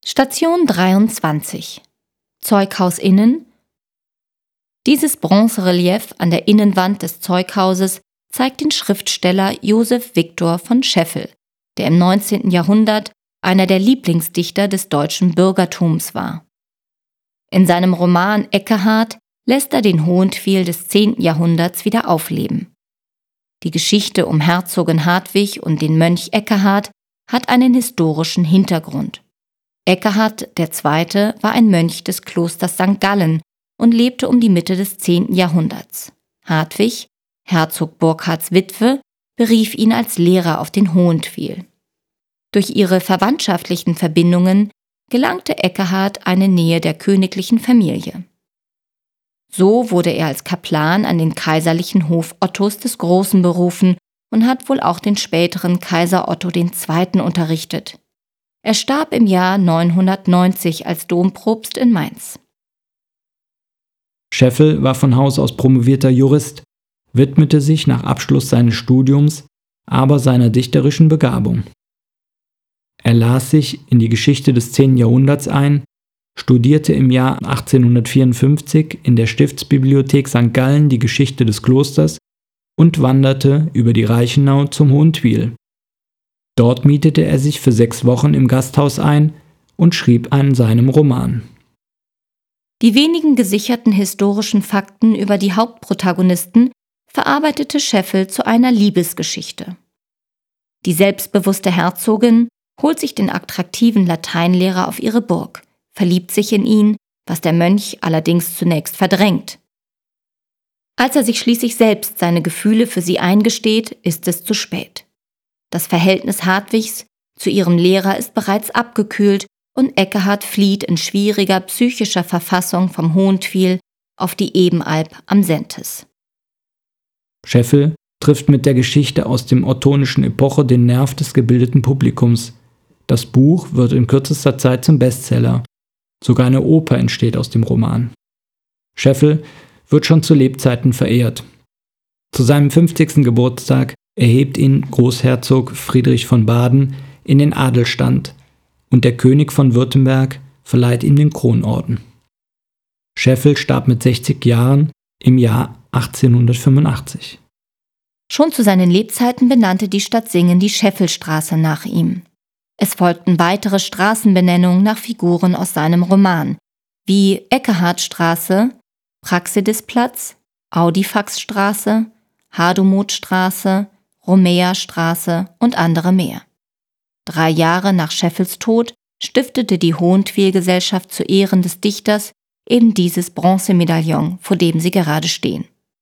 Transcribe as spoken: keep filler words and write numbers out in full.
Station dreiundzwanzig. Zeughaus innen. Dieses Bronzerelief an der Innenwand des Zeughauses zeigt den Schriftsteller Joseph Victor von Scheffel, der im neunzehnten Jahrhundert einer der Lieblingsdichter des deutschen Bürgertums war. In seinem Roman Ekkehard lässt er den Hohentwiel des zehnten Jahrhunderts wieder aufleben. Die Geschichte um Herzogin Hartwig und den Mönch Ekkehard hat einen historischen Hintergrund. Ekkehard der Zweite war ein Mönch des Klosters Sankt Gallen und lebte um die Mitte des zehnten Jahrhunderts. Hartwig, Herzog Burkhards Witwe, berief ihn als Lehrer auf den Hohentwiel. Durch ihre verwandtschaftlichen Verbindungen gelangte Ekkehard eine Nähe der königlichen Familie. So wurde er als Kaplan an den kaiserlichen Hof Ottos des Großen berufen und hat wohl auch den späteren Kaiser Otto der Zweite unterrichtet. Er starb im Jahr neunhundertneunzig als Dompropst in Mainz. Scheffel war von Haus aus promovierter Jurist, widmete sich nach Abschluss seines Studiums aber seiner dichterischen Begabung. Er las sich in die Geschichte des zehnten Jahrhunderts ein, studierte im Jahr achtzehnhundertvierundfünfzig in der Stiftsbibliothek Sankt Gallen die Geschichte des Klosters und wanderte über die Reichenau zum Hohentwiel. Dort mietete er sich für sechs Wochen im Gasthaus ein und schrieb an seinem Roman. Die wenigen gesicherten historischen Fakten über die Hauptprotagonisten verarbeitete Scheffel zu einer Liebesgeschichte. Die selbstbewusste Herzogin holt sich den attraktiven Lateinlehrer auf ihre Burg, verliebt sich in ihn, was der Mönch allerdings zunächst verdrängt. Als er sich schließlich selbst seine Gefühle für sie eingesteht, ist es zu spät. Das Verhältnis Hartwigs zu ihrem Lehrer ist bereits abgekühlt und Ekkehard flieht in schwieriger psychischer Verfassung vom Hohentwiel auf die Ebenalb am Sentes. Scheffel trifft mit der Geschichte aus dem ottonischen Epoche den Nerv des gebildeten Publikums. Das Buch wird in kürzester Zeit zum Bestseller. Sogar eine Oper entsteht aus dem Roman. Scheffel wird schon zu Lebzeiten verehrt. Zu seinem fünfzigsten Geburtstag erhebt ihn Großherzog Friedrich von Baden in den Adelstand und der König von Württemberg verleiht ihm den Kronorden. Scheffel starb mit sechzig Jahren im Jahr achtzehnhundertfünfundachtzig. Schon zu seinen Lebzeiten benannte die Stadt Singen die Scheffelstraße nach ihm. Es folgten weitere Straßenbenennungen nach Figuren aus seinem Roman, wie Ekkehardstraße, Praxidisplatz, Audifaxstraße, Hadomodstraße, Romeastraße und andere mehr. Drei Jahre nach Scheffels Tod stiftete die Hohentwiel-Gesellschaft zu Ehren des Dichters eben dieses Bronzemedaillon, vor dem Sie gerade stehen.